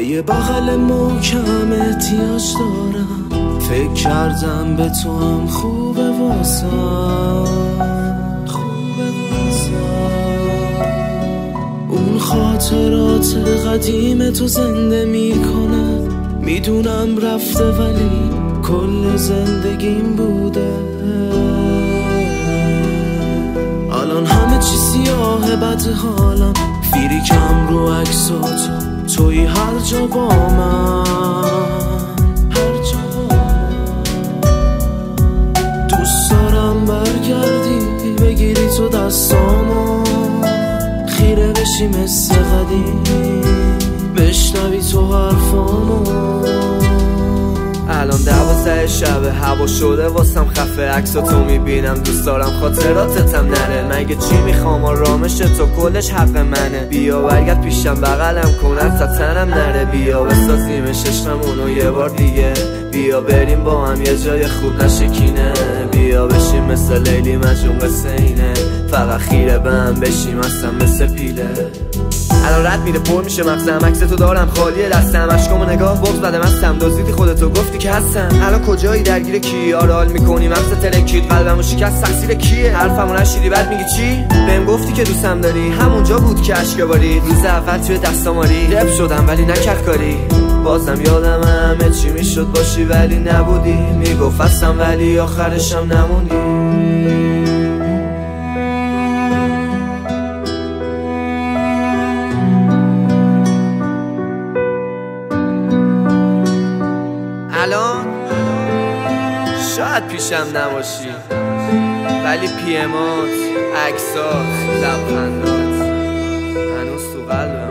یه بغل محکم احتیاج دارم. فکر کردم به تو هم خوبه واسم، اون خاطرات قدیم تو زنده میکنه. میدونم رفته ولی کل زندگیم بوده. الان همه چی سیاه بد حالم، فیریکم رو عکسات توی هر جا با من، هر جا دوست دارم برگردی بگیری تو دستامو، خیره بشی مثل قدیم، بشنوی تو حرفامو. الان 12 شبه، هوا شده واسم خفه، عکساتو میبینم دوست دارم خاطراتتم نره. مگه چی میخوام آرامش تو کلش حق منه. بیا برگرد پیشم بغلم کن تا تنم نره. بیا بسازیمش عشقمونو یه بار دیگه، بیا بریم با هم یه جای خوب نشکینه. بیا بشیم مثل لیلی مجنون قصه اینه، فقط خیره به هم بشیم اصلا مثل پیله. الان رد میره پر میشه مغزم، عکس تو دارم خالیه دستم، اشکامو نگاه بغض زدم هستم، دزدیدی خودتو گفتی که هستم. الان کجایی درگیر کی؟ آره حال میکنی مغز ترکید، قلبمو شکست، تقصیر کیه؟ حرفمو نشیدی بعد میگی چی؟ بهم گفتی که دوستم داری، همونجا بود که اشک باری، روز اول توی دستاماری رپ شدم ولی نکرد کاری. بازم یادم همه چی میشد باشی ولی نبودی، میگفتم ولی آخرشم نموندی. الان شاید پیشم نباشی ولی پیمات، عکسات، لبخندات هنوز تو قلبم.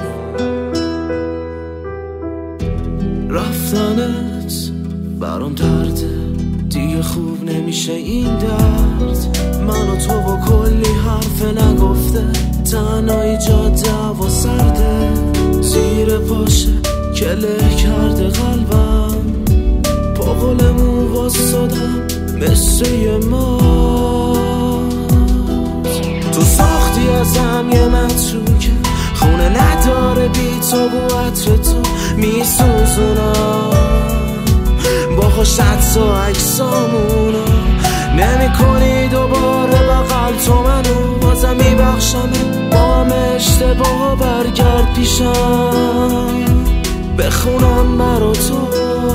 رفتنت برام درده دیگه، خوب نمیشه این درد. من و تو با کلی حرف نگفته، تنهایی جاده هوا سرده، زیر پاشه کله کرده قلبم. با قلمو واسادم مثل یه ماست، تو ساختی ازم یه متروکه، خونه نداره بی تو و عطر تو میسوزونم. با خوشت و عکسامونو نمی کنی دوباره بغل تو منو، بازم میبخشم با هم اشتباه، برگرد پیشم بخونم برا تو.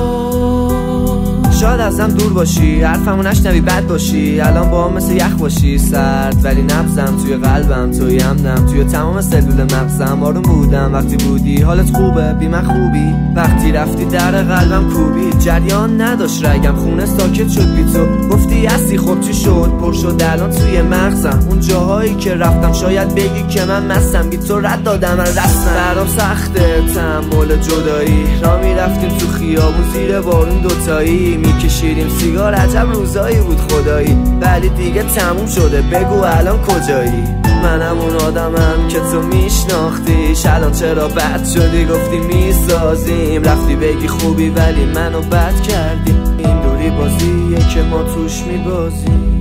شاید ازم دور باشی، حرفمو نشنوی بد باشی، الان با هم مثل یخ باشی سرد، ولی نبضم توی قلبم، توی همدم، توی تمام سلول مغزم. آروم بودم وقتی بودی، حالت خوبه بی من خوبی، وقتی رفتی در قلبم کوبی. جریان نداشت رگم، خونه ساکت شد بی تو، گفتی هستی خب چی شد؟ پر شد الان توی مغزم، اون جاهایی که رفتم شاید بگی که من مستم، بی تو رد دادم من رسم. برام سخته تحمل جدایی، را میرفتیم تو خیابون زیر بارون دوتایی، میکشیدیم سیگار، عجب روزایی بود خدایی، ولی دیگه تموم شده، بگو الان کجایی؟ منم اون آدمم که تو میشناختیش، الان چرا بد شدی؟ گفتی میسازیم، رفتی بگی خوبی ولی منو بد کردی. این دوری بازیه که ما توش میبازیم.